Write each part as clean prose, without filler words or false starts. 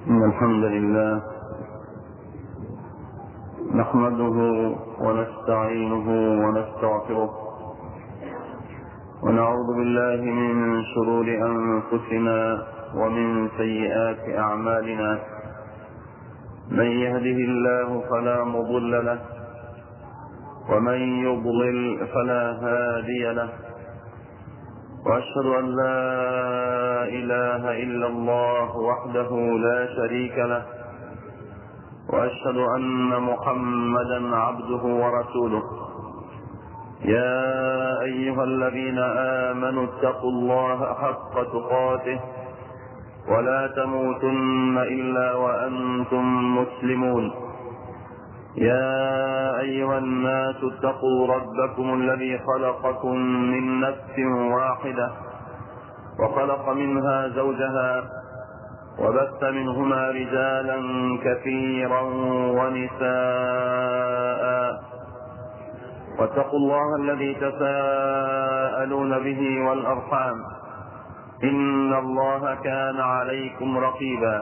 إن الحمد لله نحمده ونستعينه ونستغفره ونعوذ بالله من شرور أنفسنا ومن سيئات أعمالنا. من يهده الله فلا مضل له ومن يضلل فلا هادي له، وأشهد أن لا إله إلا الله وحده لا شريك له، وأشهد أن محمدا عبده ورسوله. يا أيها الذين آمنوا اتقوا الله حق تقاته ولا تموتن إلا وأنتم مسلمون. يا أيها الناس اتقوا ربكم الذي خلقكم من نفس واحدة وخلق منها زوجها وبث منهما رجالا كثيرا ونساء، واتقوا الله الذي تساءلون به والأرحام إن الله كان عليكم رقيبا.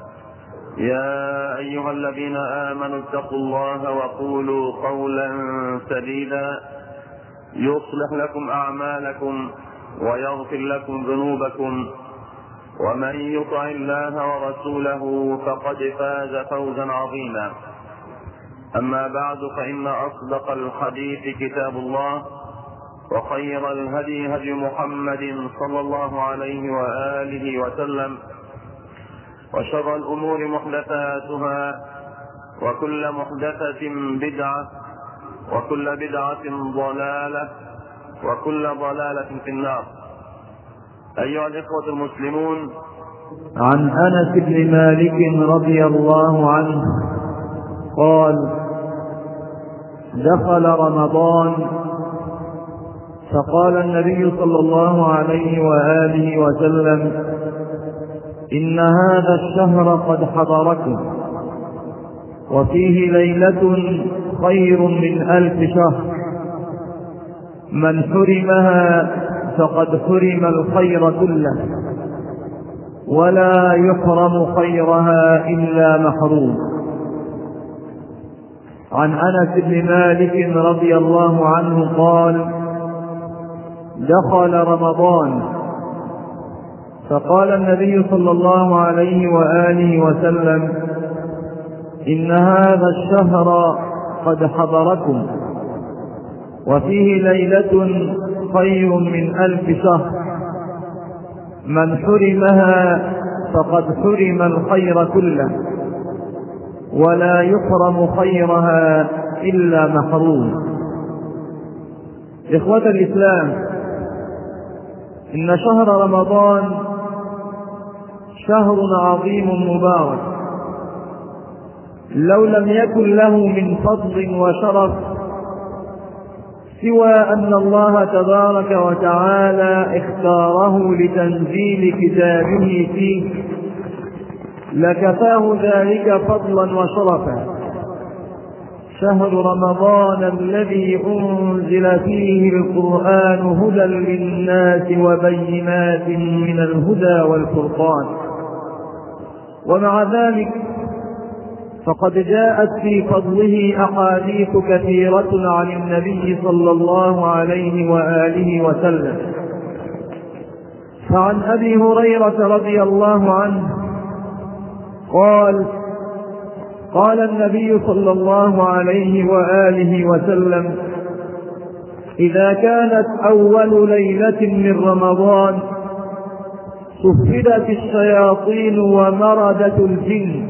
يا أيها الذين آمنوا اتقوا الله وقولوا قولا سديدا يصلح لكم أعمالكم ويغفر لكم ذنوبكم، ومن يطع الله ورسوله فقد فاز فوزا عظيما. أما بعد، فإن أصدق الحديث كتاب الله، وخير الهدي هدي محمد صلى الله عليه وآله وسلم، وشر الأمور محدثاتها، وكل محدثة بدعة، وكل بدعة ضلالة، وكل ضلالة في النار. أيها الإخوة المسلمون، عن أنس بن مالك رضي الله عنه قال: دخل رمضان فقال النبي صلى الله عليه وآله وسلم: إن هذا الشهر قد حضركم، وفيه ليلة خير من 1000 شهر، من حرمها فقد حرم الخير كله، ولا يحرم خيرها إلا محروم. عن أنس بن مالك رضي الله عنه قال: دخل رمضان فقال النبي صلى الله عليه وآله وسلم: إن هذا الشهر قد حضركم، وفيه ليلة خير من 1000 شهر، من حرمها فقد حرم الخير كله، ولا يحرم خيرها إلا محروم. إخوة الإسلام، إن شهر رمضان شهر عظيم مبارك، لو لم يكن له من فضل وشرف سوى أن الله تبارك وتعالى اختاره لتنزيل كتابه فيه لكفاه ذلك فضلا وشرفا. شهر رمضان الذي أنزل فيه القرآن هدى للناس وبينات من الهدى والفرقان. ومع ذلك فقد جاءت في فضله أحاديث كثيرة عن النبي صلى الله عليه وآله وسلم. فعن أبي هريرة رضي الله عنه قال: قال النبي صلى الله عليه وآله وسلم: إذا كانت أول ليلة من رمضان صفدت الشياطين ومردت الجن،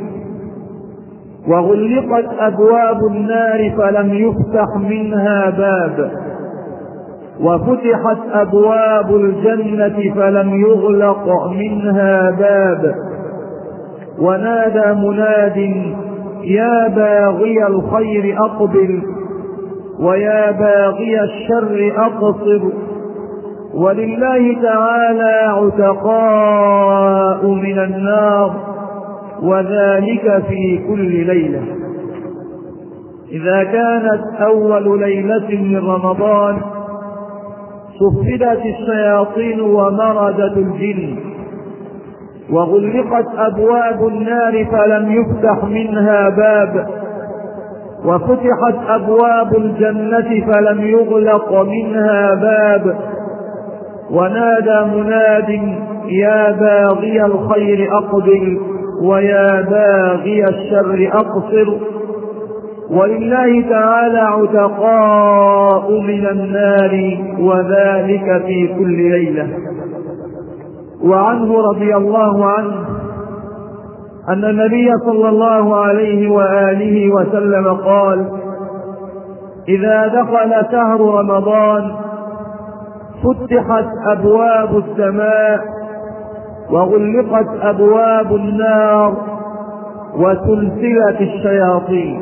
وغلقت أبواب النار فلم يفتح منها باب، وفتحت أبواب الجنة فلم يغلق منها باب، ونادى مناد: يا باغي الخير أقبل، ويا باغي الشر أقصر. ولله تعالى عتقاء من النار، وذلك في كل ليلة. إذا كانت أول ليلة من رمضان صفدت الشياطين ومردت الجن، وغلقت أبواب النار فلم يفتح منها باب، وفتحت أبواب الجنة فلم يغلق منها باب. ونادى مناد: يا باغي الخير أقبل، ويا باغي الشر أقصر. ولله تعالى عتقاء من النار، وذلك في كل ليلة. وعنه رضي الله عنه أن النبي صلى الله عليه وآله وسلم قال: إذا دخل شهر رمضان فتحت أبواب السماء، وغلقت أبواب النار، وسلسلت الشياطين.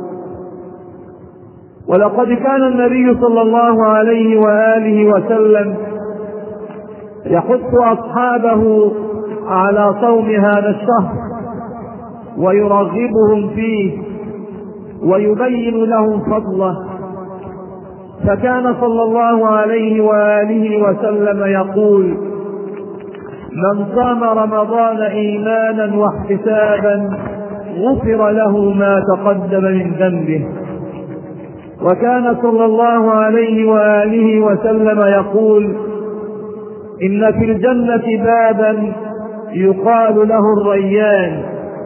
ولقد كان النبي صلى الله عليه وآله وسلم يحث أصحابه على صوم هذا الشهر، ويرغبهم فيه، ويبين لهم فضله. فكان صلى الله عليه وآله وسلم يقول: من صام رمضان إيمانا واحتسابا غفر له ما تقدم من ذنبه. وكان صلى الله عليه وآله وسلم يقول: إن في الجنة بابا يقال له الريان،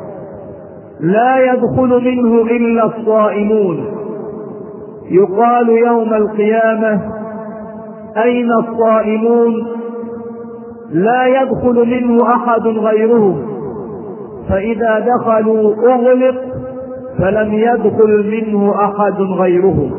لا يدخل منه إلا الصائمون. يقال يوم القيامة: أين الصائمون؟ لا يدخل منه أحد غيرهم، فإذا دخلوا أغلق، فلم يدخل منه أحد غيرهم.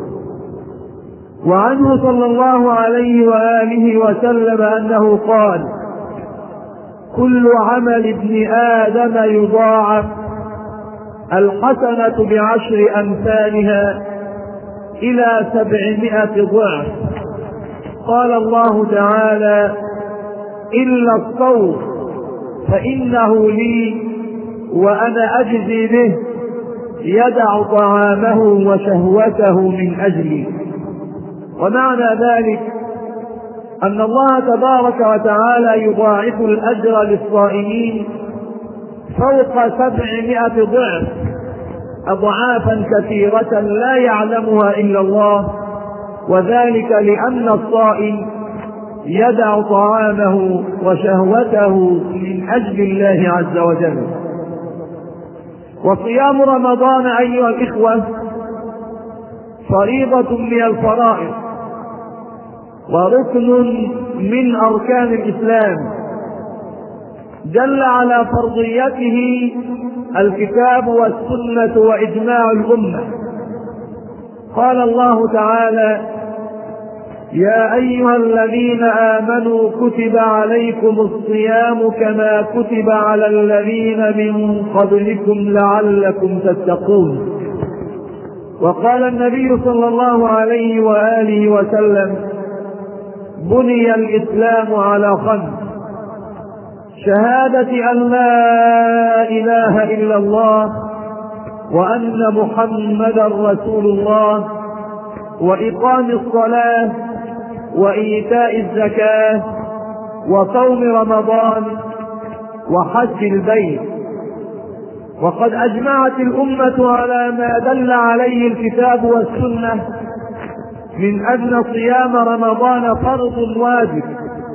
وعنه صلى الله عليه وآله وسلم أنه قال: كل عمل ابن آدم يضاعف، الحسنة ب10 أمثالها إلى 700 ضعف. قال الله تعالى: إلا الصوم فإنه لي وأنا أجزي به، يدع طعامه وشهوته من أجلي. ومعنى ذلك أن الله تبارك وتعالى يضاعف الأجر للصائمين فوق 700 ضعف، أضعافا كثيرة لا يعلمها إلا الله، وذلك لأن الصائم يدع طعامه وشهوته من أجل الله عز وجل. وصيام رمضان أيها الإخوة فريضة من الفرائض، وركن من أركان الإسلام، دل على فرضيته الكتاب والسنة وإجماع الأمة. قال الله تعالى: يا أيها الذين آمنوا كتب عليكم الصيام كما كتب على الذين من قبلكم لعلكم تتقون. وقال النبي صلى الله عليه وآله وسلم: بني الإسلام على 5: شهادة أن لا إله إلا الله، وأن محمدا رسول الله، وإقام الصلاة، وإيتاء الزكاة، وصوم رمضان، وحج البيت. وقد أجمعت الأمة على ما دل عليه الكتاب والسنة من أن صيام رمضان فرض واجب.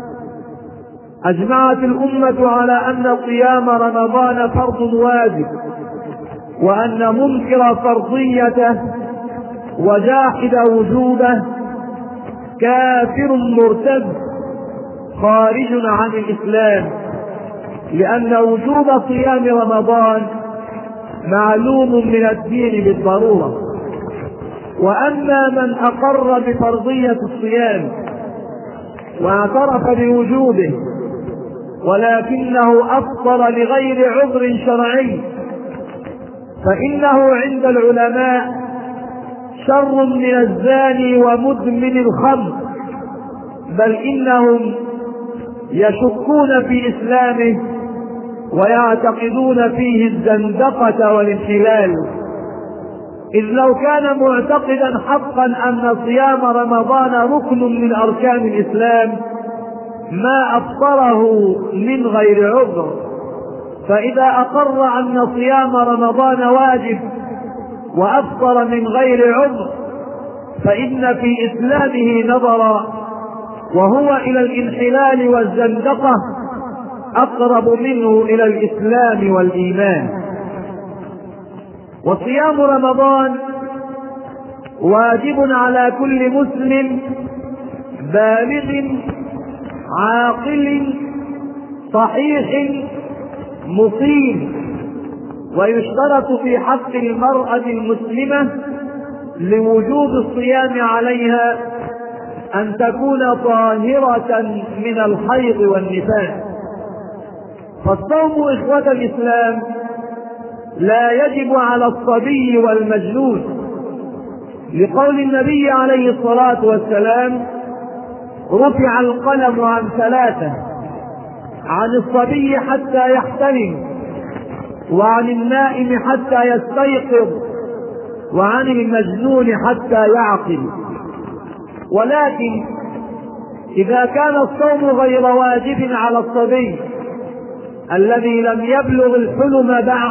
أجمعت الأمة على أن صيام رمضان فرض واجب، وأن منكر فرضيته وجاحد وجوبه كافر مرتد خارج عن الإسلام، لأن وجوب صيام رمضان معلوم من الدين بالضرورة. وأما من أقر بفرضية الصيام واعترف بوجوبه ولكنه أفطر لغير عذر شرعي، فإنه عند العلماء شر من الزاني ومدمن الخمر، بل إنهم يشكون في إسلامه ويعتقدون فيه الزندقة والانحلال، إذ لو كان معتقدا حقا أن صيام رمضان ركن من أركان الإسلام ما أفطره من غير عذر. فإذا أقر أن صيام رمضان واجب وأفطر من غير عذر فإن في إسلامه نظرا، وهو إلى الانحلال والزندقة أقرب منه إلى الإسلام والإيمان. وصيام رمضان واجب على كل مسلم بالغ عاقل صحيح مقيم. ويشترط في حق المرأة المسلمة لوجوب الصيام عليها أن تكون طاهرة من الحيض والنفاس. فالصوم إخوة الإسلام لا يجب على الصبي والمجنون، لقول النبي عليه الصلاة والسلام: رفع القلم عن ثلاثة، عن الصبي حتى يحتلم، وعن النائم حتى يستيقظ، وعن المجنون حتى يعقل. ولكن إذا كان الصوم غير واجب على الصبي الذي لم يبلغ الحلم بعد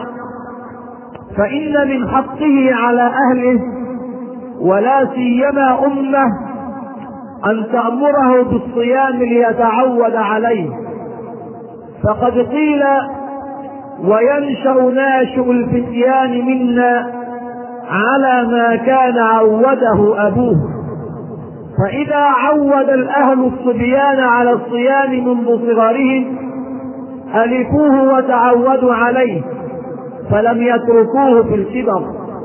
فإن من حقه على أهله ولا سيما أمه أن تأمره بالصيام ليتعود عليه. فقد قيل: وينشأ ناشئ الفتيان منا على ما كان عوده أبوه. فإذا عود الأهل الصبيان على الصيام منذ صغرهم ألفوه وتعودوا عليه فلم يتركوه في الكبر.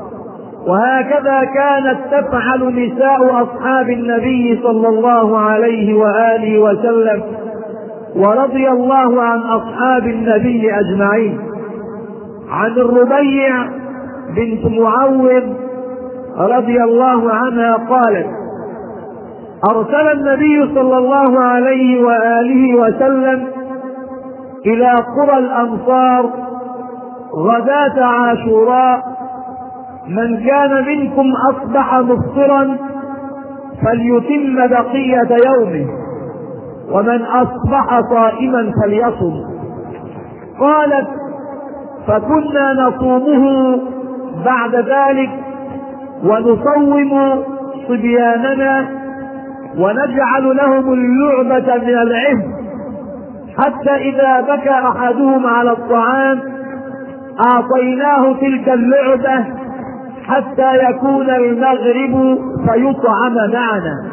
وهكذا كانت تفعل نساء أصحاب النبي صلى الله عليه وآله وسلم، ورضي الله عن أصحاب النبي أجمعين. عن الربيع بنت معوذ رضي الله عنها قالت: أرسل النبي صلى الله عليه وآله وسلم إلى قرى الأنصار غداة عاشوراء: من كان منكم أصبح مفطرا فليتم بقية يومه، ومن أصبح صائما فليصم. قالت: فكنا نصومه بعد ذلك ونصوم صبياننا ونجعل لهم اللعبة من العهد، حتى إذا بكى أحدهم على الطعام أعطيناه تلك اللعبة حتى يكون المغرب فيطعم معنا.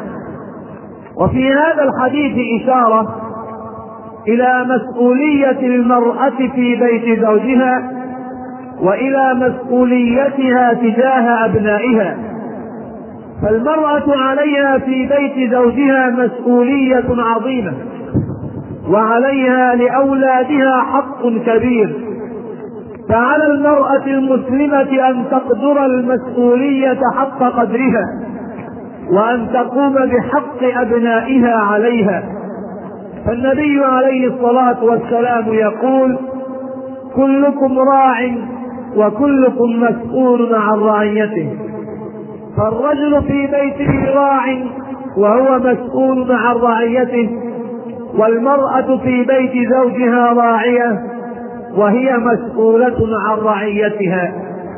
وفي هذا الحديث إشارة إلى مسؤولية المرأة في بيت زوجها وإلى مسؤوليتها تجاه أبنائها. فالمرأة عليها في بيت زوجها مسؤولية عظيمة، وعليها لأولادها حق كبير. فعلى المرأة المسلمة أن تقدر المسؤولية حق قدرها، وأن تقوم بحق أبنائها عليها. فالنبي عليه الصلاة والسلام يقول: كلكم راع وكلكم مسؤول عن رعيته. فالرجل في بيته راع وهو مسؤول عن رعيته، والمرأة في بيت زوجها راعية وهي مسؤولة عن رعيتها.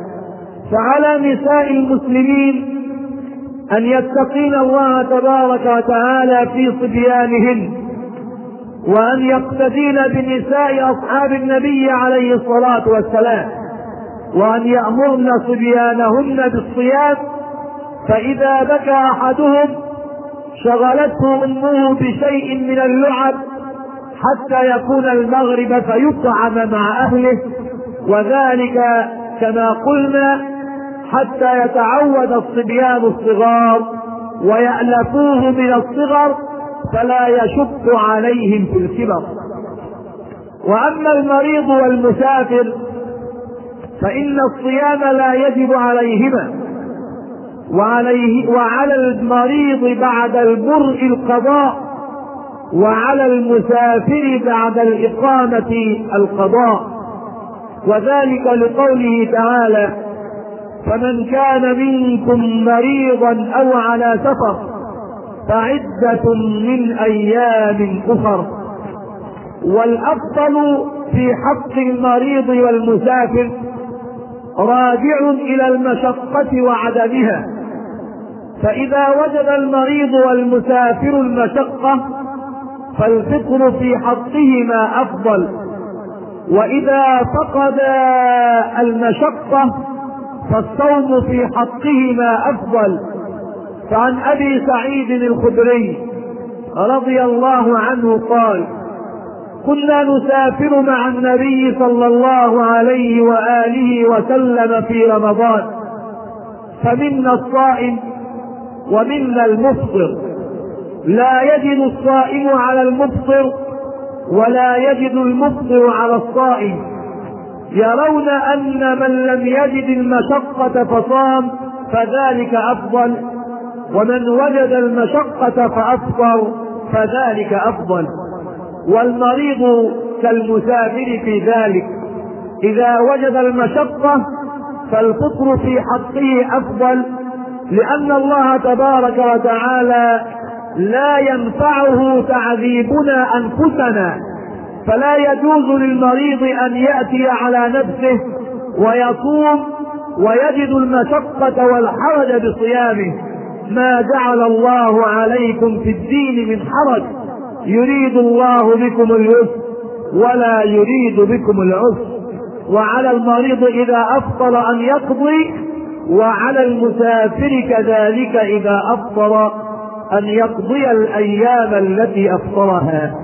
فعلى نساء المسلمين أن يتقين الله تبارك وتعالى في صبيانهن، وأن يقتدين بنساء أصحاب النبي عليه الصلاة والسلام، وأن يأمرن صبيانهن بالصيام. فإذا بكى أحدهم شغلته أمه بشيء من اللعب حتى يكون المغرب فيطعم مع أهله، وذلك كما قلنا حتى يتعود الصبيان الصغار ويألفوه من الصغر فلا يشق عليهم في الكبر. وأما المريض والمسافر فإن الصيام لا يجب عليهما، وعلى المريض بعد البرء القضاء، وعلى المسافر بعد الإقامة القضاء. وذلك لقوله تعالى: فمن كان منكم مريضا أو على سفر فعدة من أيام أخر. والأفضل في حق المريض والمسافر راجع إلى المشقة وعدمها، فإذا وجد المريض والمسافر المشقة فالفطر في حقهما أفضل، وإذا فقد المشقة فالصوم في حقهما أفضل. فعن أبي سعيد الخدري رضي الله عنه قال: كنا نسافر مع النبي صلى الله عليه وآله وسلم في رمضان، فمنا الصائم ومنا المفطر، لا يجد الصائم على المفطر ولا يجد المفطر على الصائم، يرون أن من لم يجد المشقة فصام فذلك أفضل، ومن وجد المشقة فأفطر فذلك أفضل. والمريض كالمسافر في ذلك، إذا وجد المشقة فالفطر في حقه أفضل، لأن الله تبارك وتعالى لا ينفعه تعذيبنا أنفسنا، فلا يجوز للمريض أن يأتي على نفسه ويصوم ويجد المشقة والحرج بصيامه. ما جعل الله عليكم في الدين من حرج، يريد الله بكم اليسر ولا يريد بكم العسر. وعلى المريض إذا أفطر أن يقضي، وعلى المسافر كذلك إذا أفطر أن يقضي الأيام التي أفطرها.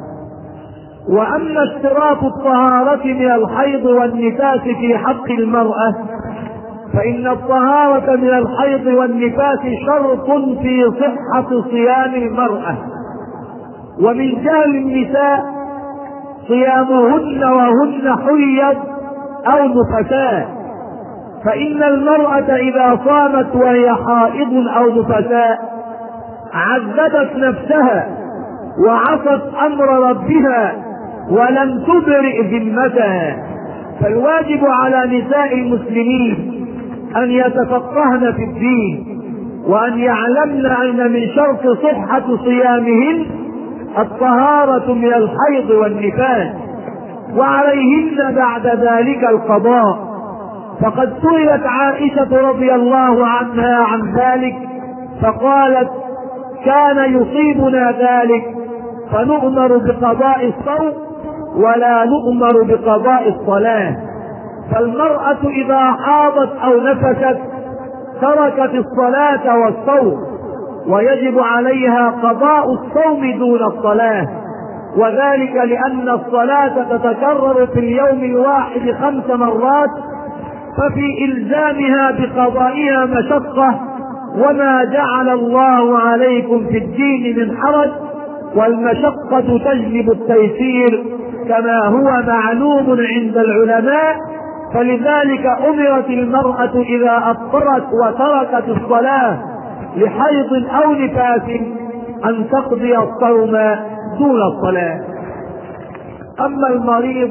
وأما اشتراط الطهارة من الحيض والنفاس في حق المرأة، فإن الطهارة من الحيض والنفاس شرط في صحة صيام المرأة. ومن جهل النساء صيامهن وهن حيض أو نفساء، فإن المرأة إذا صامت وهي حائض أو نفساء عذبت نفسها وعصت أمر ربها ولم تبرئ ذمتها. فالواجب على نساء المسلمين أن يتفقهن في الدين، وأن يعلمن أن من شرط صحة صيامهن الطهارة من الحيض والنفاس، وعليهن بعد ذلك القضاء. فقد سئلت عائشة رضي الله عنها عن ذلك فقالت: كان يصيبنا ذلك فنؤمر بقضاء الصوم ولا نؤمر بقضاء الصلاة. فالمرأة إذا حاضت أو نفست تركت الصلاة والصوم، ويجب عليها قضاء الصوم دون الصلاة، وذلك لأن الصلاة تتكرر في اليوم الواحد 5 مرات، ففي إلزامها بقضائها مشقة. وما جعل الله عليكم في الدين من حرج، والمشقة تجلب التيسير كما هو معلوم عند العلماء. فلذلك أمرت المرأة إذا أفطرت وتركت الصلاة لحيض أو نفاس أن تقضي الصوم دون الصلاة. أما المريض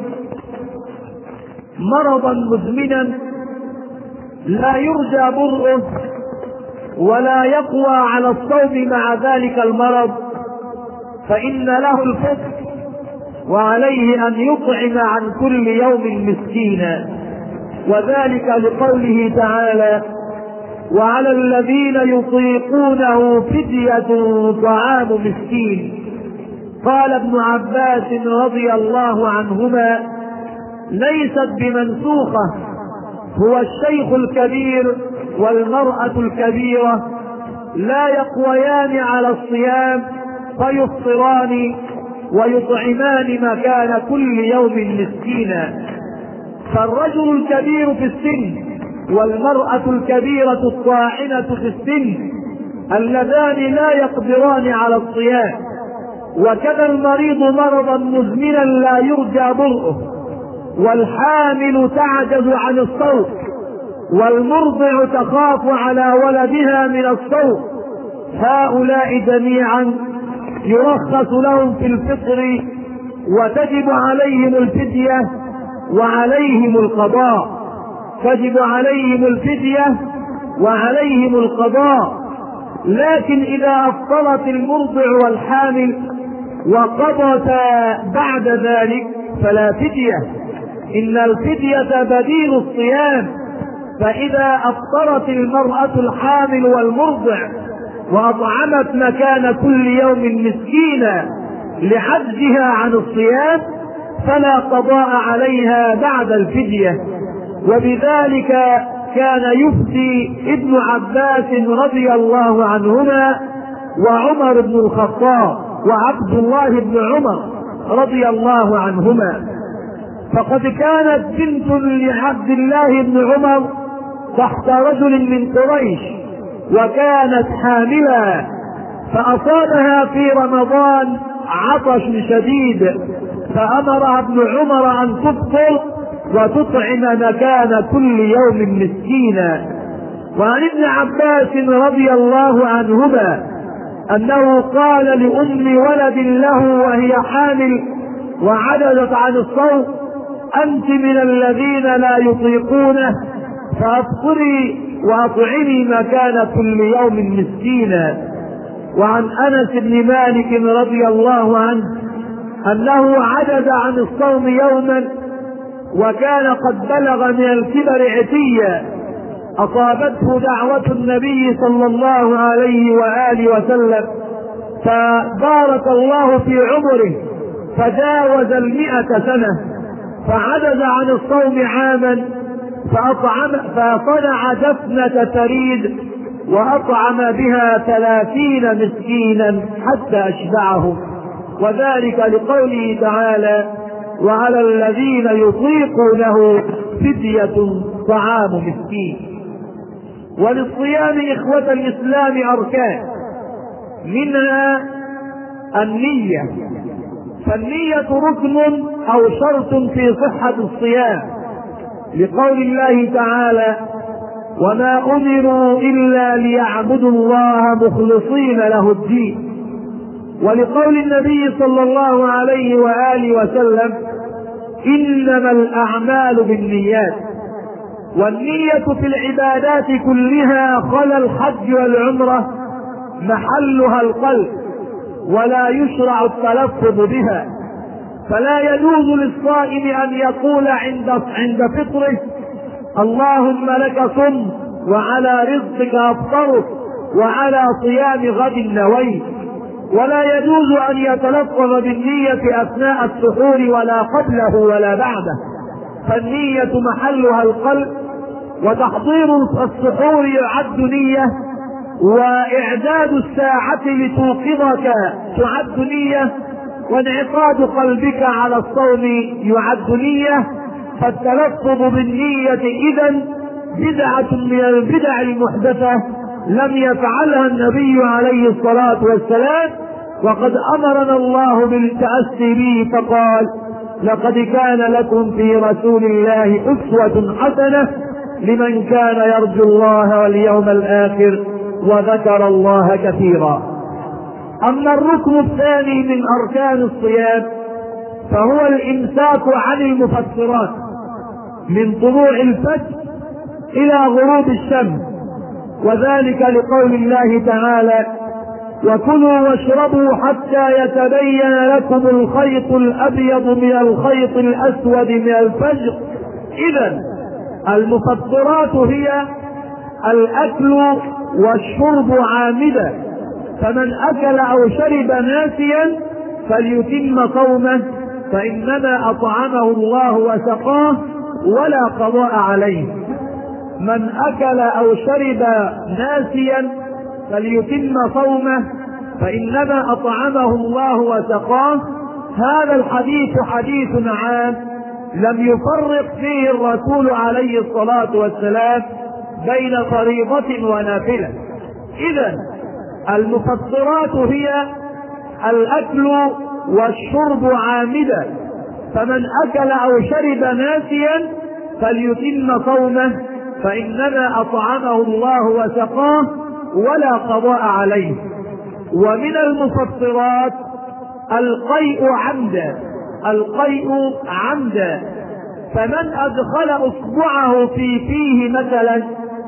مرضا مزمنا لا يرجى برؤه ولا يقوى على الصوم مع ذلك المرض، فإن له الفطر، وعليه أن يطعم عن كل يوم مسكينا، وذلك لقوله تعالى: وعلى الذين يطيقونه فدية طعام مسكين. قال ابن عباس رضي الله عنهما: ليست بمنسوخة، هو الشيخ الكبير والمرأة الكبيرة لا يقويان على الصيام فيفطران ويطعمان مكان كل يوم مسكينا. فالرجل الكبير في السن والمرأة الكبيرة الطاعنة في السن اللذان لا يقدران على الصيام، وكذا المريض مرضا مزمنا لا يرجى برؤه، والحامل تعجز عن الصوم، والمرضع تخاف على ولدها من الصوم. هؤلاء جميعا يرخص لهم في الفطر، وتجب عليهم الفدية وعليهم القضاء. تجب عليهم الفدية وعليهم القضاء، لكن إذا أفطرت المرضع والحامل وقضتا بعد ذلك فلا فدية، إن الفدية بديل الصيام. فإذا أفطرت المرأة الحامل والمرضع وأطعمت مكان كل يوم مسكينا لعجزها عن الصيام فلا قضاء عليها بعد الفدية. وبذلك كان يفتي ابن عباس رضي الله عنهما وعمر بن الخطاب وعبد الله بن عمر رضي الله عنهما. فقد كانت بنت لعبد الله بن عمر تحت رجل من قريش وكانت حاملا، فأصابها في رمضان عطش شديد، فأمرها ابن عمر أن تفطر وتطعم مكان كل يوم مسكينا. وعن ابن عباس رضي الله عنهما أنه قال لأم ولد له وهي حامل وعجزت عن الصوم: أنت من الذين لا يطيقونه، فأفطري وأطعمي مكان كل يوم مسكينا. وعن أنس بن مالك رضي الله عنه أنه عجز عن الصوم يوما وكان قد بلغ من الكبر عتيا، أصابته دعوة النبي صلى الله عليه وآله وسلم فبارك الله في عمره فجاوز 100 سنة، فعجز عن الصوم عاما فصنع دفنة ثريد وأطعم بها 30 مسكينا حتى أشبعهم، وذلك لقوله تعالى: وعلى الذين يطيقونه فدية طعام مسكين. وللصيام إخوة الإسلام أركان، منها النية، فالنية ركن أو شرط في صحة الصيام، لقول الله تعالى: وما أمروا إلا ليعبدوا الله مخلصين له الدين، ولقول النبي صلى الله عليه وآله وسلم: إنما الأعمال بالنيات. والنية في العبادات كلها خلا الحج والعمرة محلها القلب، ولا يشرع التلفظ بها، فلا يجوز للصائم أن يقول عند فطره: اللهم لك صم وعلى رزقك أفطرت وعلى صيام غد نويت. ولا يجوز أن يتلفظ بالنية أثناء السحور ولا قبله ولا بعده، فالنية محلها القلب، وتحضير السحور يعد نية، وإعداد الساعة لتوقظك تعد نية، وانعقاد قلبك على الصوم يعد نية. فالتلفظ بالنية إذن بدعة من البدع المحدثة لم يفعلها النبي عليه الصلاة والسلام، وقد أمرنا الله بالتأسي به فقال: لقد كان لكم في رسول الله أسوة حسنة لمن كان يرجو الله واليوم الآخر وذكر الله كثيرا. أما الركن الثاني من أركان الصيام فهو الإمساك عن المفطرات من طلوع الفجر إلى غروب الشمس، وذلك لقول الله تعالى: وكلوا واشربوا حتى يتبين لكم الخيط الأبيض من الخيط الأسود من الفجر. إذن المفطرات هي الأكل والشرب عامدا، فمن أكل أو شرب ناسيا فليتم صومه، فإنما أطعمه الله وسقاه ولا قضاء عليه. من أكل أو شرب ناسيا فليتم صومه، فإنما أطعمه الله وسقاه. هذا الحديث حديث عام لم يفرق فيه الرسول عليه الصلاة والسلام بين فريضة ونافلة. إذن المفطرات هي الأكل والشرب عامدا، فمن أكل أو شرب ناسيا فليتم صومه، فإنما أطعمه الله وسقاه ولا قضاء عليه. ومن المفطرات القيء عمدا، القيء عمدا، فمن أدخل إصبعه في فيه مثلا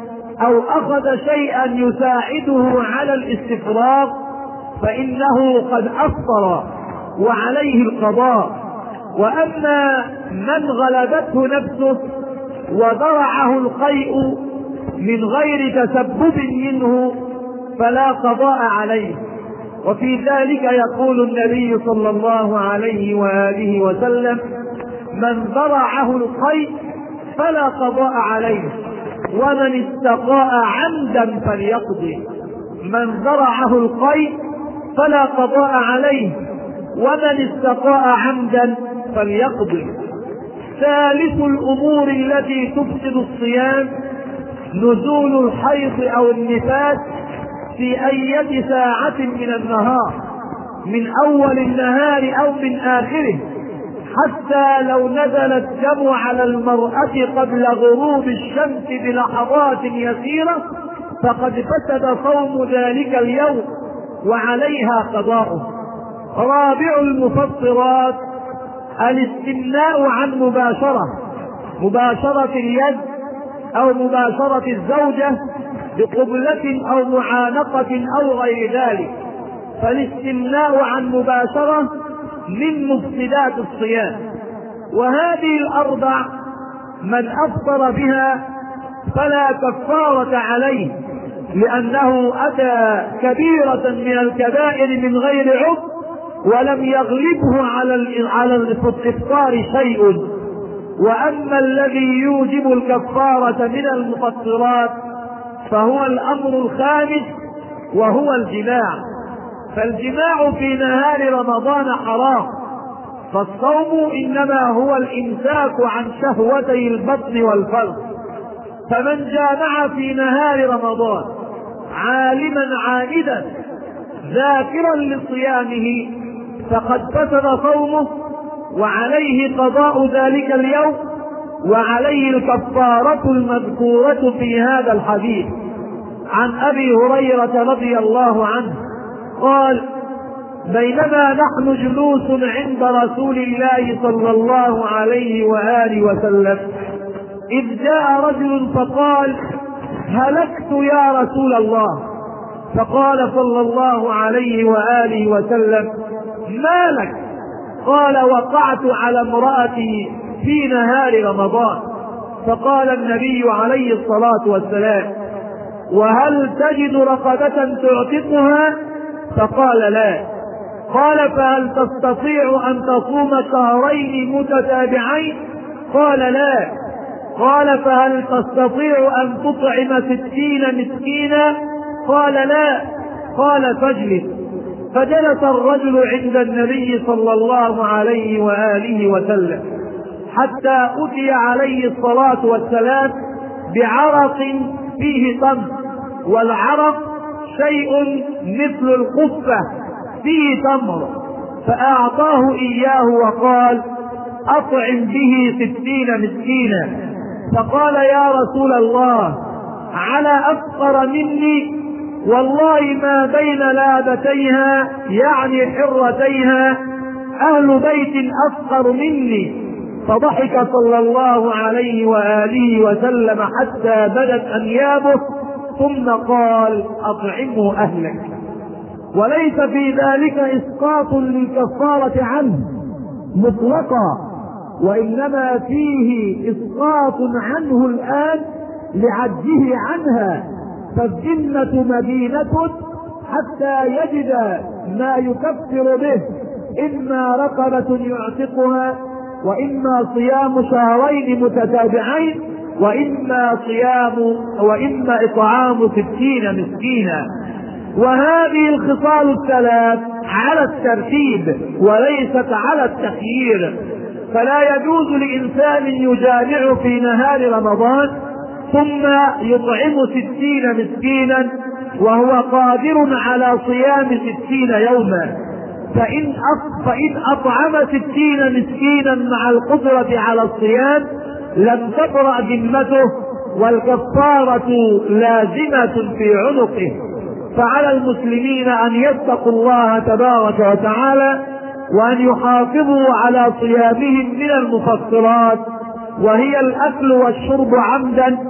أو أخذ شيئا يساعده على الاستفراغ فإنه قد أفطر وعليه القضاء. وأما من غلبته نفسه وذرعه القيء من غير تسبب منه فلا قضاء عليه. وفي ذلك يقول النبي صلى الله عليه وآله وسلم: من ذرعه القيء فلا قضاء عليه، ومن استقاء عمدا فليقضي. من ذرعه القيء فلا قضاء عليه، ومن استقاء عمدا فليقضي. ثالث الأمور التي تفسد الصيام نزول الحيض أو النفاس في أي ساعة من النهار، من أول النهار أو من آخره، حتى لو نزل الدم على المرأة قبل غروب الشمس بلحظات يسيرة فقد فسد صوم ذلك اليوم وعليها قضاؤه. رابع المفطرات الاستمناء عن مباشرة اليد أو مباشرة الزوجة بقبلة أو معانقة أو غير ذلك. فالاستمناء عن مباشرة من مفسدات الصيام. وهذه الأربع من أفطر بها فلا كفارة عليه، لأنه أتى كبيرة من الكبائر من غير عذر ولم يغلبه على الإفطار شيء. وأما الذي يوجب الكفارة من المفطرات فهو الأمر الخامس، وهو الجماع. فالجماع في نهار رمضان حرام، فالصوم إنما هو الإمساك عن شهوتي البطن والفرج. فمن جامع في نهار رمضان عالما عائدا ذاكرا لصيامه فقد فسد صومه وعليه قضاء ذلك اليوم، وعليه الكفارة المذكورة في هذا الحديث. عن أبي هريرة رضي الله عنه قال: بينما نحن جلوس عند رسول الله صلى الله عليه وآله وسلم إذ جاء رجل فقال: هلكت يا رسول الله. فقال صلى الله عليه وآله وسلم: ما لك؟ قال: وقعت على امرأتي في نهار رمضان. فقال النبي عليه الصلاة والسلام: وهل تجد رقبة تعتقها؟ فقال: لا. قال: فهل تستطيع أن تصوم شهرين متتابعين؟ قال: لا. قال: فهل تستطيع أن تطعم 60 مسكينا؟ قال: لا. قال: فاجلس. فجلس الرجل عند النبي صلى الله عليه وآله وسلم حتى أتي عليه الصلاة والسلام بعرق فيه تمر، والعرق شيء مثل القفة فيه تمر، فأعطاه إياه وقال: أطعم به 60 مسكينا. فقال: يا رسول الله، على أفقر مني؟ والله ما بين لابتيها يعني حرتيها أهل بيت أفقر مني. فضحك صلى الله عليه وآله وسلم حتى بدت أنيابه ثم قال: أطعمه أهلك. وليس في ذلك إسقاط للكفارة عنه مطلقا، وإنما فيه إسقاط عنه الآن لعجزه عنها، فالذمة مدينة حتى يجد ما يكفر به، إما رقبة يعتقها، وإما صيام شهرين متتابعين، وإما إطعام 60 مسكينا. وهذه الخصال الثلاث على الترتيب وليست على التخيير، فلا يجوز لإنسان يجامع في نهار رمضان ثم يطعم 60 مسكينا وهو قادر على صيام 60 يوما، فإن أطعم 60 مسكينا مع القدرة على الصيام لم تبرأ ذمته، والكفارة لازمة في عنقه. فعلى المسلمين أن يتقوا الله تبارك وتعالى وأن يحافظوا على صيامهم من المفطرات، وهي الأكل والشرب عمدا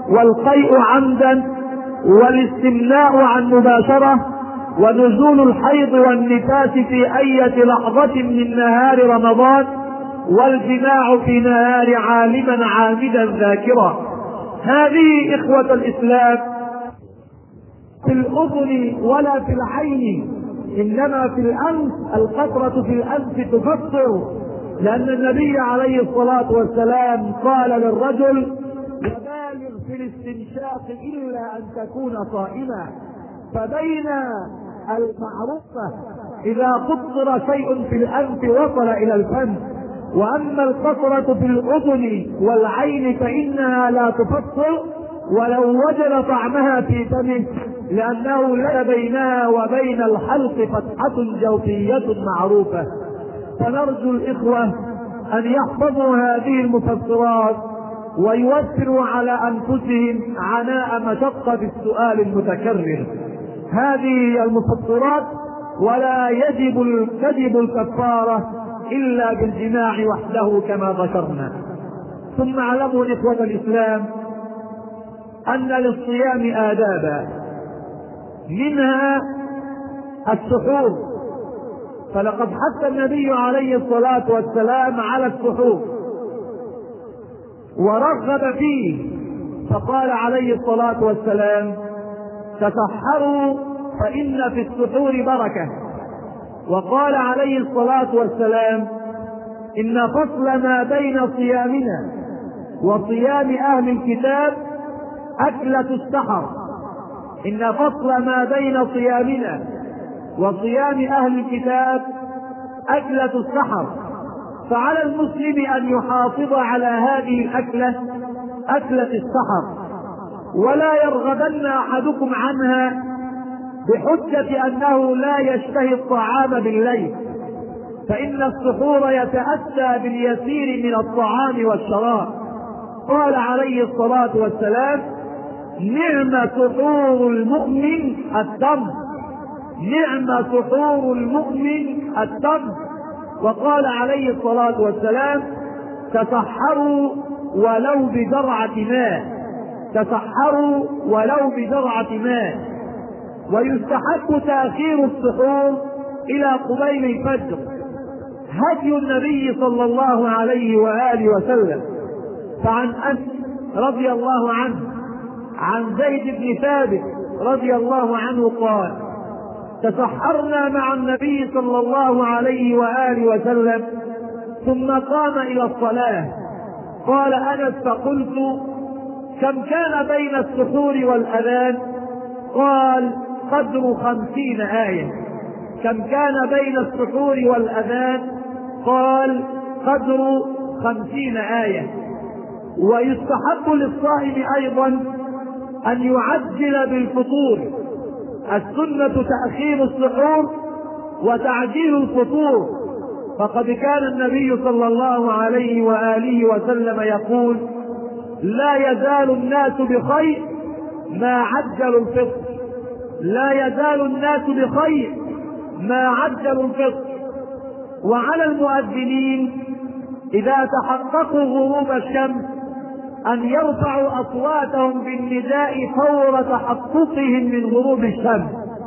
والقيء عمدا، والاستمناء عن مباشرة، ونزول الحيض والنفاس في أي لحظة من نهار رمضان، والجماع في نهار عالما عامدا ذاكرا. هذه إخوة الإسلام في الأذن ولا في العين، إنما في الأنف. القطرة في الأنف تفطر، لأن النبي عليه الصلاة والسلام قال للرجل: وبالغ في الاستنشاق إلا أن تكون صائما. فبين المعروفة إذا قطر شيء في الأنف وصل إلى الفم، وأما القطرة في الأذن والعين فإنها لا تفطر ولو وجد طعمها في فمه، لأنه ليس بينها وبين الحلق فتحة جوفية معروفة. فنرجو الإخوة أن يحفظوا هذه المفسرات ويوفروا على أنفسهم عناء مشقة السؤال المتكرر. هذه المفسرات، ولا تجب الكفارة إلا بالجماع وحده كما ذكرنا. ثم اعلموا إخوة الإسلام أن للصيام آدابا، منها السحور، فلقد حث النبي عليه الصلاة والسلام على السحور ورغب فيه، فقال عليه الصلاة والسلام: تسحروا فإن في السحور بركة. وقال عليه الصلاة والسلام: إن فصل ما بين صيامنا وصيام أهل الكتاب أكلة السحر. إن فصل ما بين صيامنا وصيام أهل الكتاب أكلة السحر. فعلى المسلم أن يحافظ على هذه الأكلة، أكلة السحر، ولا يرغبن أحدكم عنها بحجة أنه لا يشتهي الطعام بالليل، فإن السحور يتأتى باليسير من الطعام والشراب. قال عليه الصلاة والسلام: نعم سحور المؤمن التمر، نعم سحور المؤمن التمر. وقال عليه الصلاة والسلام: تسحروا ولو بجرعة ماء، تسحروا ولو بجرعة ماء. ويستحب تأخير السحور إلى قبيل الفجر، هدي النبي صلى الله عليه وآله وسلم. فعن أنس رضي الله عنه عن زيد بن ثابت رضي الله عنه قال: تسحرنا مع النبي صلى الله عليه وآله وسلم ثم قام إلى الصلاة. قال أنس: فقلت: كم كان بين السحور والأذان؟ قال: قدر 50 آية. كم كان بين السحور والأذان؟ قال: قدر 50 آية. ويستحب للصائم أيضا أن يعجل بالفطور. السنة تأخير السحور وتعجيل الفطور، فقد كان النبي صلى الله عليه وآله وسلم يقول: لا يزال الناس بخير ما عجلوا الفطر، لا يزال الناس بخير ما عجلوا الفطر. وعلى المؤذنين إذا تحققوا غروب الشمس أن يرفعوا أصواتهم بالنداء فور تحققهم من غروب الشمس.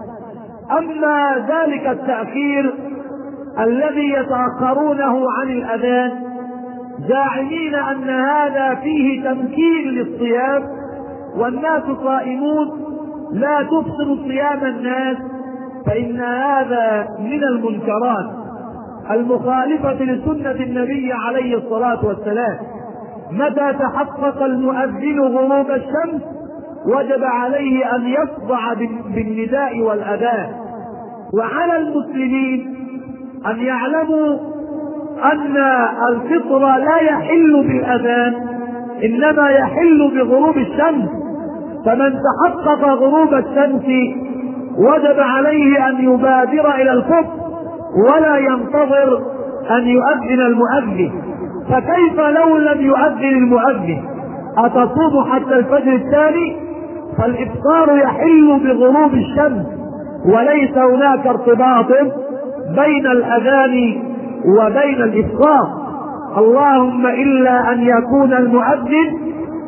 أما ذلك التأخير الذي يتأخرونه عن الأذان زاعمين أن هذا فيه تمكين للصيام والناس صائمون لا تبطل صيام الناس، فإن هذا من المنكرات المخالفة لسنة النبي عليه الصلاة والسلام. متى تحقق المؤذن غروب الشمس وجب عليه أن يخضع بالنداء والأذان. وعلى المسلمين أن يعلموا أن الفطر لا يحل بالأذان، إنما يحل بغروب الشمس. فمن تحقق غروب الشمس وجب عليه أن يبادر إلى الفطر ولا ينتظر أن يؤذن المؤذن. فكيف لو لم يؤذن المؤذن؟ أتصوم حتى الفجر الثاني؟ فالإفطار يحل بغروب الشمس، وليس هناك ارتباط بين الأذان وبين الإفطار، اللهم إلا أن يكون المؤذن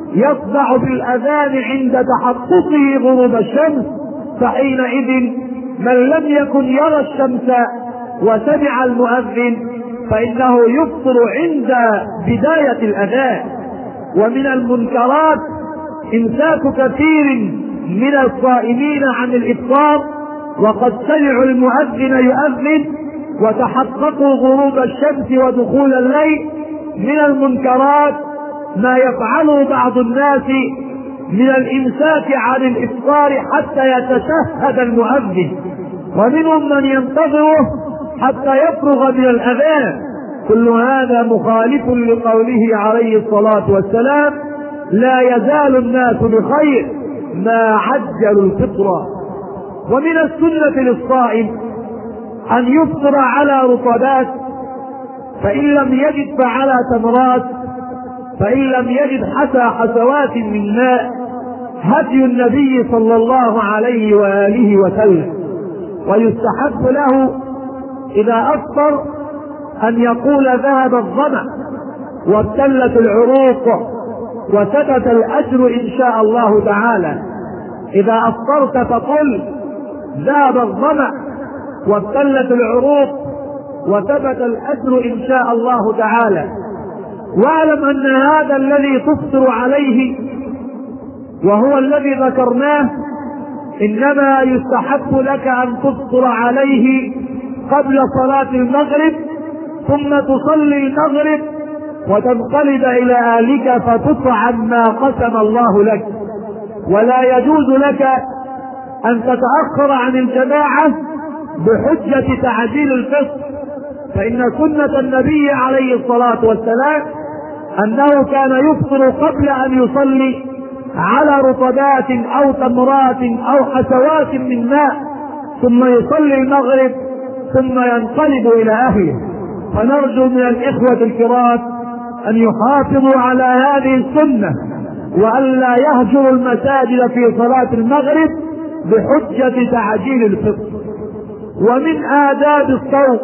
يصدع بالأذان عند تحققه غروب الشمس، فحينئذ من لم يكن يرى الشمس وسمع المؤذن فإنه يفطر عند بداية الأذان. ومن المنكرات إمساك كثير من الصائمين عن الإفطار وقد سمعوا المؤذن يؤذن وتحققوا غروب الشمس ودخول الليل. من المنكرات ما يفعله بعض الناس من الإمساك عن الإفطار حتى يتشهد المؤذن، ومنهم من ينتظره حتى يفرغ من الأذان. كل هذا مخالف لقوله عليه الصلاة والسلام: لا يزال الناس بخير ما عجلوا الفطر. ومن السنة للصائم أن يفطر على رطبات، فإن لم يجد فعلى تمرات، فإن لم يجد حتى حسوات من ماء، هدي النبي صلى الله عليه وآله وسلم. ويستحب له إذا أفطر أن يقول: ذهب الظمأ وابتلت العروق وثبت الأجر إن شاء الله تعالى. إذا أفطرت فقل: ذهب الظمأ وابتلت العروق وثبت الأجر إن شاء الله تعالى. واعلم أن هذا الذي تفطر عليه وهو الذي ذكرناه إنما يستحب لك أن تفطر عليه قبل صلاة المغرب، ثم تصلي المغرب وتنقلب إلى أهلك فتطعم ما قسم الله لك. ولا يجوز لك أن تتأخر عن الجماعة بحجة تعجيل الفطر، فإن سنة النبي عليه الصلاة والسلام أنه كان يفطر قبل أن يصلي على رطبات أو تمرات أو حسوات من ماء، ثم يصلي المغرب ثم ينقلب إلى أهله. فنرجو من الإخوة الكرام أن يحافظوا على هذه السنة وأن لا يهجروا المساجد في صلاة المغرب بحجة تعجيل الفطر. ومن آداب الصوم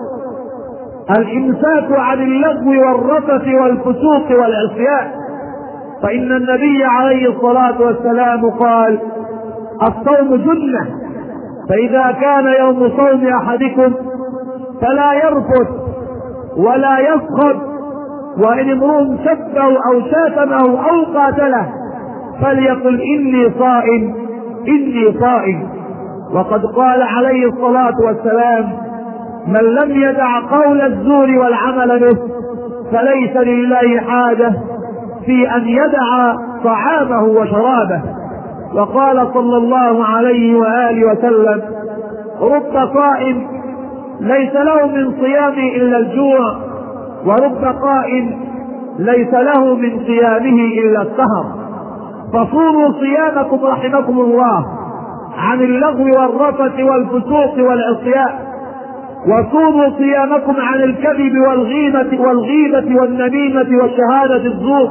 الإمساك عن اللغو والرفث والفسوق والعصيان، فإن النبي عليه الصلاة والسلام قال: الصوم جنة، فإذا كان يوم صوم أحدكم فلا يرفث ولا يسخط، وإن امرؤ سبه أو شاتمه أو قاتله فليقل: إني صائم إني صائم. وقد قال عليه الصلاة والسلام: من لم يدع قول الزور والعمل به فليس لله حاجة في أن يدع طعامه وشرابه. وقال صلى الله عليه وآله وسلم: رب صائم ليس له من صيامه إلا الجوع، ورب قائم ليس له من صيامه إلا السهر. فصوموا صيامكم رحمكم الله عن اللغو والرفث والفسوق والعصيان، وصوموا صيامكم عن الكذب والغيبة والنميمة وشهادة الزور،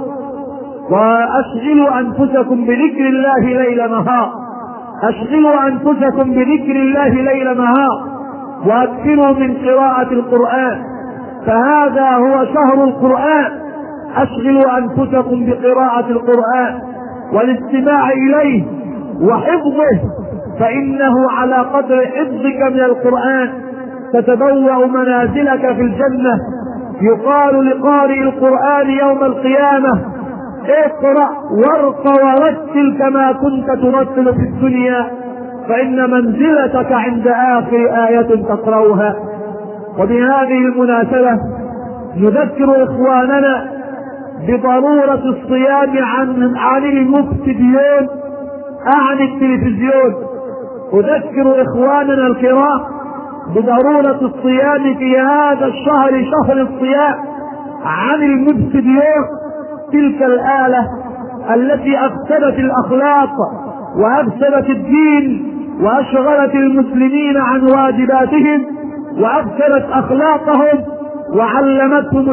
وأشغلوا أنفسكم بذكر الله ليل نهار، أشغلوا أنفسكم بذكر الله ليل نهار، وأكثروا من قراءة القرآن فهذا هو شهر القرآن. أشغلوا أنفسكم بقراءة القرآن والاستماع إليه وحفظه، فإنه على قدر حفظك من القرآن تتبوأ منازلك في الجنة. يقال لقارئ القرآن يوم القيامة: اقرأ وارق ورتل كما كنت ترتل في الدنيا، فإن منزلتك عند آخر آية تقرأها. وبهذه المناسبة نذكر إخواننا بضرورة الصيام عن المفتديون، عن التلفزيون. أذكر إخواننا الكرام بضرورة الصيام في هذا الشهر، شهر الصيام، عن المفتديون، تلك الآلة التي أفسدت الأخلاق وأفسدت الدين وأشغلت المسلمين عن واجباتهم وأفسدت أخلاقهم وعلمتهم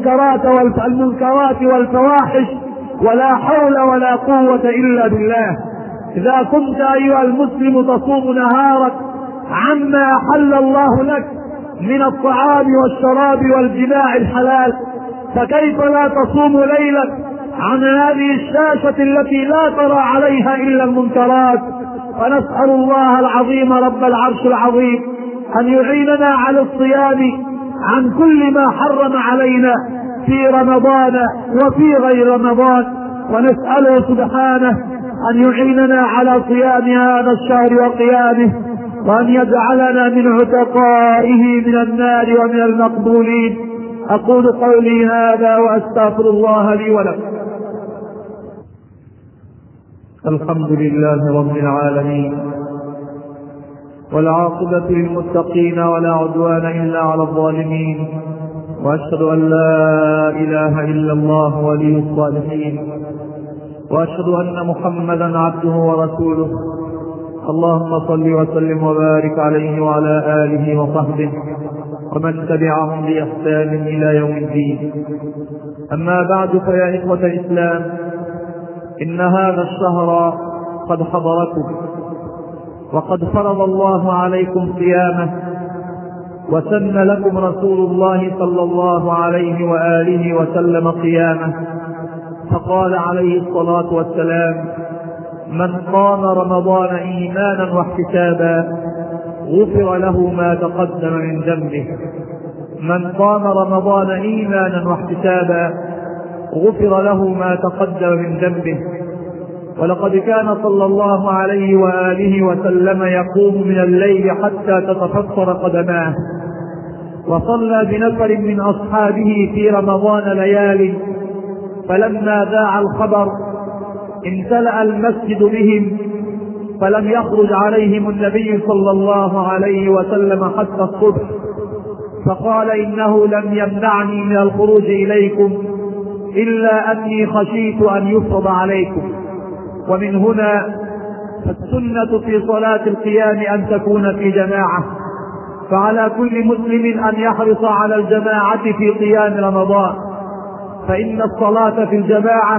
المنكرات والفواحش، ولا حول ولا قوة إلا بالله. إذا كنت أيها المسلم تصوم نهارك عما أحل الله لك من الطعام والشراب والجماع الحلال، فكيف لا تصوم ليلك عن هذه الشاشة التي لا ترى عليها إلا المنكرات. ونسأل الله العظيم رب العرش العظيم أن يعيننا على الصيام عن كل ما حرم علينا في رمضان وفي غير رمضان، ونسأله سبحانه أن يعيننا على صيام هذا الشهر وقيامه، وأن يجعلنا من عتقائه من النار ومن المقبولين. أقول قولي هذا وأستغفر الله لي ولكم. الحمد لله رب العالمين، والعاقبة للمتقين ولا عدوان إلا على الظالمين، وأشهد أن لا إله إلا الله ولي الصالحين، وأشهد أن محمدا عبده ورسوله. اللهم صل وسلم وبارك عليه وعلى آله وصحبه ومن تبعهم بإحسان إلى يوم الدين. أما بعد، فيا إخوة الإسلام، إن هذا الشهر قد حضركم، وقد فرض الله عليكم صيامه، وسن لكم رسول الله صلى الله عليه وآله وسلم قيامه، فقال عليه الصلاة والسلام: من قام رمضان إيمانا واحتسابا غفر له ما تقدم من ذنبه. من قام رمضان إيمانا واحتسابا غفر له ما تقدم من ذنبه. ولقد كان صلى الله عليه وآله وسلم يقوم من الليل حتى تتفطر قدماه، وصلى بنفر من أصحابه في رمضان ليالي، فلما ذاع الخبر امتلأ المسجد بهم، فلم يخرج عليهم النبي صلى الله عليه وسلم حتى الصبح، فقال: إنه لم يمنعني من الخروج إليكم إلا أني خشيت أن يفرض عليكم. ومن هنا فالسنة في صلاة القيام أن تكون في جماعة، فعلى كل مسلم أن يحرص على الجماعة في قيام رمضان، فإن الصلاة في الجماعة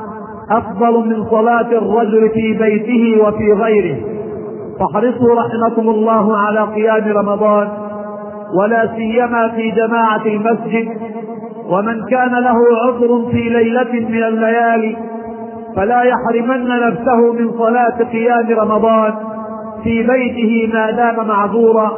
أفضل من صلاة الرجل في بيته وفي غيره. فاحرصوا رحمكم الله على قيام رمضان، ولا سيما في جماعة المسجد. ومن كان له عذر في ليلة من الليالي فلا يحرمن نفسه من صلاة قيام رمضان في بيته ما دام معذورا،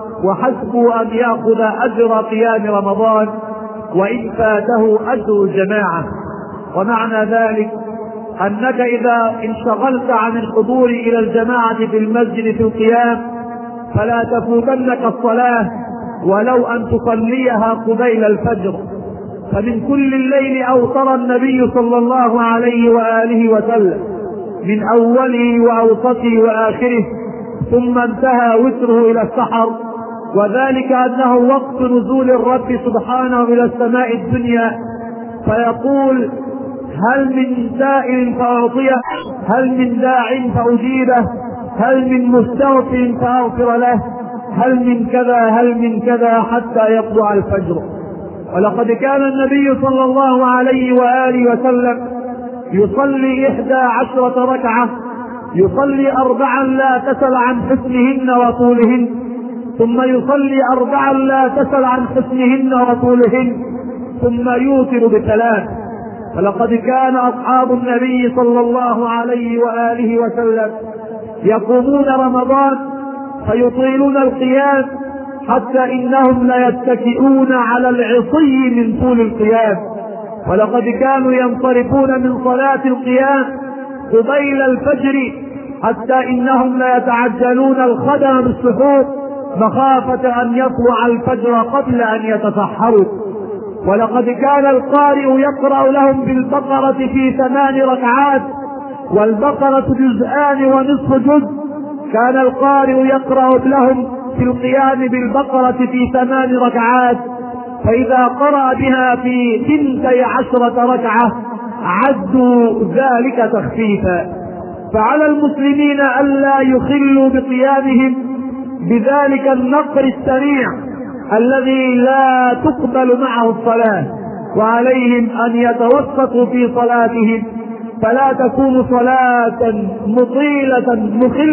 وحسبه أن يأخذ أجر قيام رمضان وإن فاته أجر الجماعة. ومعنى ذلك أنك إذا انشغلت عن الحضور إلى الجماعة في المسجد في القيام فلا تفوتنك الصلاة ولو أن تصليها قبيل الفجر. فمن كل الليل أوتر النبي صلى الله عليه وآله وسلم، من أوله وأوسطه وآخره، ثم انتهى وتره إلى السحر، وذلك أنه وقت نزول الرب سبحانه إلى السماء الدنيا، فيقول: هل من سائل فأعطيه، هل من داع فأجيبه، هل من مستغفر فأغفر له، هل من كذا هل من كذا، حتى يطلع الفجر. ولقد كان النبي صلى الله عليه وآله وسلم يصلي 11 ركعة، يصلي 4 لا تسل عن حسنهن وطولهن، ثم يصلي 4 لا تسل عن حسنهن وطولهن، ثم يوتر ب3. ولقد كان أصحاب النبي صلى الله عليه وآله وسلم يقومون رمضان فيطيلون القيام حتى إنهم ليتكئون على العصي من طول القيام. ولقد كانوا ينصرفون من صلاة القيام قبيل الفجر حتى إنهم ليتعجلون الخدم بالسحور مخافة أن يطلع الفجر قبل أن يتسحروا. ولقد كان القارئ يقرأ لهم بالبقرة في 8 ركعات، والبقرة جزءان ونصف جزء. كان القارئ يقرأ لهم في القيام بالبقرة في 8 ركعات، فإذا قرأ بها في 12 ركعة عدوا ذلك تخفيفا. فعلى المسلمين ألا يخلوا بقيامهم بذلك النقر السريع الذي لا تقبل معه الصلاة، وعليهم أن يتوسطوا في صلاتهم، فلا تكون صلاة مطيلة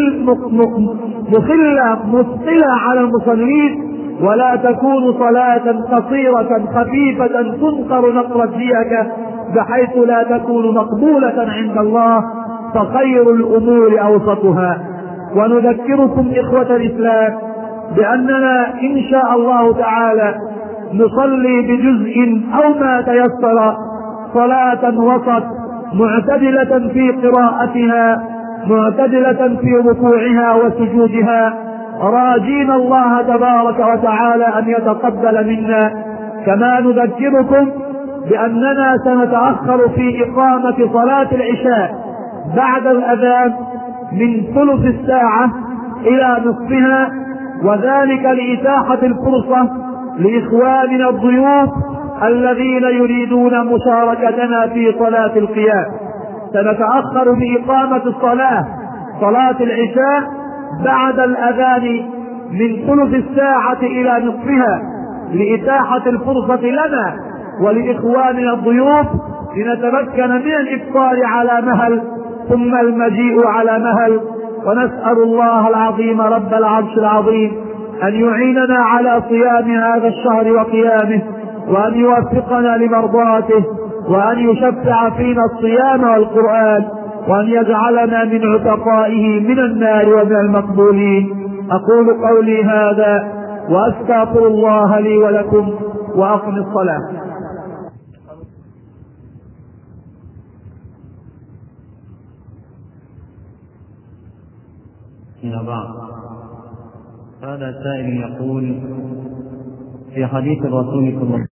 مخلة مثقلة على المصلين، ولا تكون صلاة قصيرة خفيفة تنقر نقر الديكة بحيث لا تكون مقبولة عند الله، فخير الأمور أوسطها. ونذكركم إخوة الإسلام بأننا إن شاء الله تعالى نصلي بجزء أو ما تيسر صلاة وسط معتدلة في قراءتها، معتدلة في ركوعها وسجودها، راجين الله تبارك وتعالى أن يتقبل منا. كما نذكركم بأننا سنتأخر في إقامة صلاة العشاء بعد الأذان من ثلث الساعة إلى نصفها، وذلك لإتاحة الفرصة لإخواننا الضيوف الذين يريدون مشاركتنا في صلاة القيام. سنتأخر بإقامة صلاة العشاء بعد الأذان من ثلث الساعة إلى نصفها لإتاحة الفرصة لنا ولإخواننا الضيوف لنتمكن من الإفطار على مهل ثم المجيء على مهل. ونسأل الله العظيم رب العرش العظيم أن يعيننا على صيام هذا الشهر وقيامه، وأن يوفقنا لمرضاته، وأن يشفع فينا الصيام والقرآن، وأن يجعلنا من عتقائه من النار ومن المقبولين. أقول قولي هذا وأستغفر الله لي ولكم، وأقم الصلاة. هذا سائل يقول: في حديث الرسول صلى الله عليه وسلم